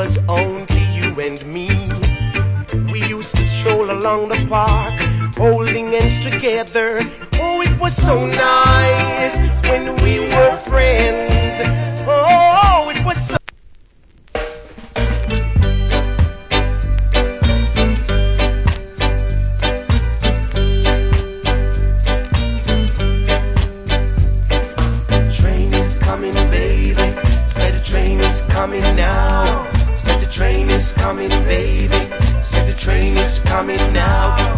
was only you and me. We used to stroll along the park, holding hands together. Oh, it was so nice when we were friends. Oh, it was so. Train is coming, baby. Said the train is coming now. Said the train is coming, baby. Said the train is coming now.